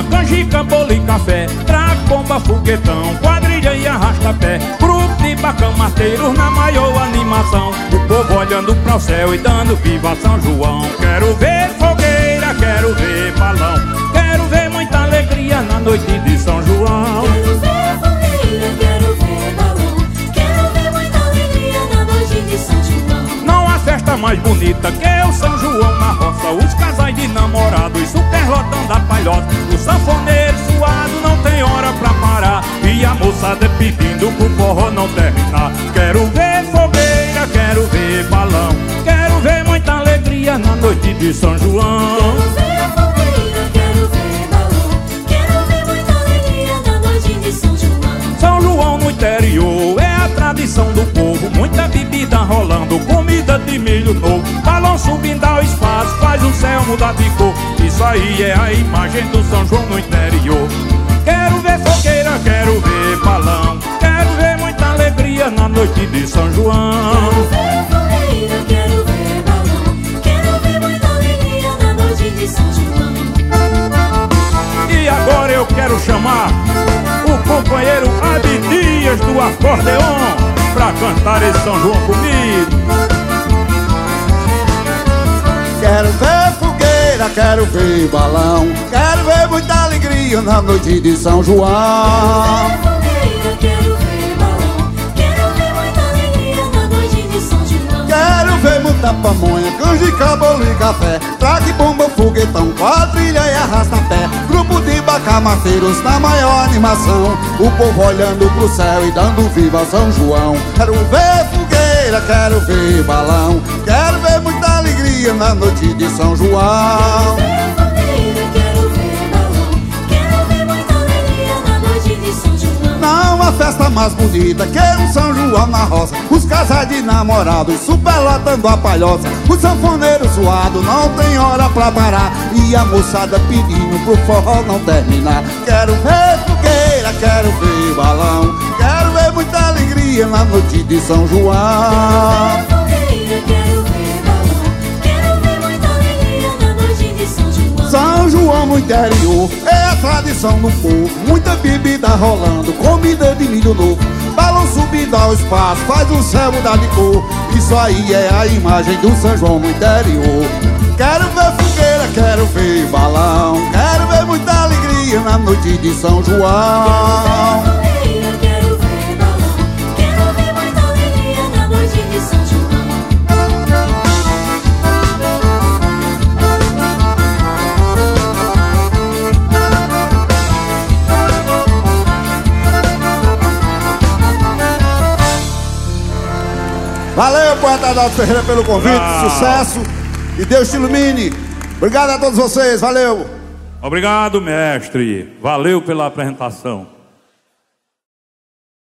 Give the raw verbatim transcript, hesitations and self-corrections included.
canjica, bolo e café, trago bomba, foguetão, quadrilha e arrasta-pé, grupo de bacamarteiros na maior animação, o povo olhando pro céu e dando viva São João. Quero ver fogueira, quero ver balão, quero ver muita alegria na noite de São João. Quero ver fogueira, quero ver balão, quero ver muita alegria na noite de São João. Não há festa mais bonita que o São João na roça, os casais de namorados superlotando a palhoça, o sanfoneiro suado não tem hora pra parar, e a moçada pedindo pro forró não terminar. Quero ver fogueira, quero ver balão, quero ver muita alegria na noite de São João. Quero ver fogueira, quero ver balão, quero ver muita alegria na noite de São João. São João no interior é a tradição do povo, muita bebida rolando, comida de milho novo, balão subindo ao espaço, faz o céu mudar de cor. Isso aí é a imagem do São João no interior. Quero ver fogueira, quero ver balão, quero ver muita alegria na noite de São João. Quero ver fogueira, quero ver balão, quero ver muita alegria na noite de São João. E agora eu quero chamar o companheiro Abdias do acordeon pra cantar esse São João comigo. Quero ver fogueira, quero ver balão, quero ver muita alegria na noite de São João. Quero ver fogueira, quero ver balão, quero ver muita alegria na noite de São João. Quero ver muita pamonha, canjica, bolo e café, traque, bomba, foguetão, quadrilha e arrasta-pé, grupo de bacamarteiros na maior animação, o povo olhando pro céu e dando viva São João. Quero ver fogueira, quero ver balão, quero ver muita alegria na noite de São João. Quero ver fogueira, quero ver balão, quero ver muita alegria na noite de São João. Não há festa mais bonita que um São João na roça, os casais de namorados superlotando a palhoça, o sanfoneiro suado não tem hora pra parar, e a moçada pedindo pro forró não terminar. Quero ver fogueira, quero ver balão, quero ver muita alegria na noite de São João. Quero ver fogueira, quero ver balão, quero ver muita alegria na noite de São João. São João no interior é a tradição do povo, muita bebida rolando, comida de milho novo, balão subindo ao espaço, faz o céu mudar de cor. Isso aí é a imagem do São João no interior. Quero ver fogueira, quero ver balão, quero ver muita alegria na noite de São João. Fogueira, quero ver balão, quero ver muita alegria na noite de São João. Valeu, poeta Adalto Ferreira, pelo convite, Ah. sucesso e Deus te ilumine. Obrigado a todos vocês, valeu. Obrigado, mestre. Valeu pela apresentação.